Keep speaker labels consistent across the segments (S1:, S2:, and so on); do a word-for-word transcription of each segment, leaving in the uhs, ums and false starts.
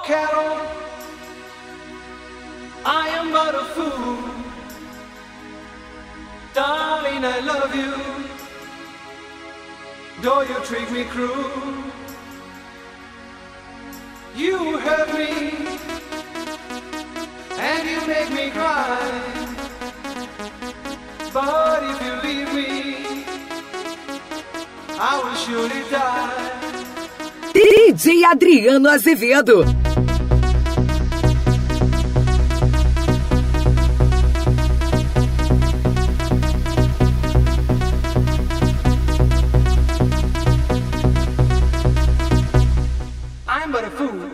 S1: Carol, I am but a fool. Darling, I love you, though you treat me cruel. You hurt me, and you make me cry. But if you leave me, I will surely die.
S2: D J Adriano Azevedo.
S1: I'm but a fool.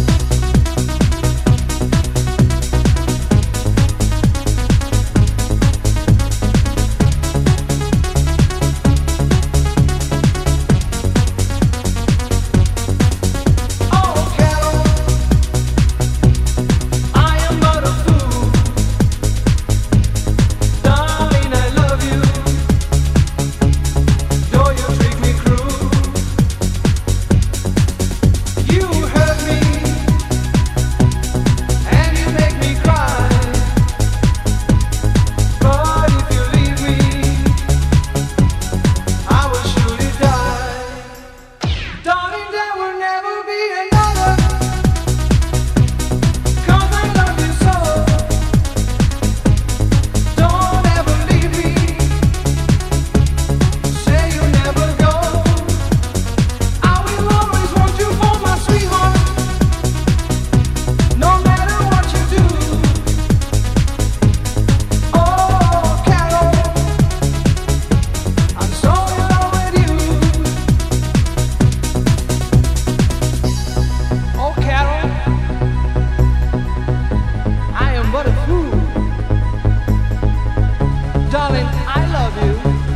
S1: Darling, I love you,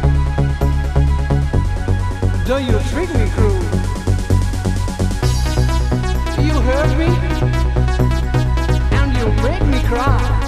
S1: though you treat me cruel. You hurt me, and you make me cry.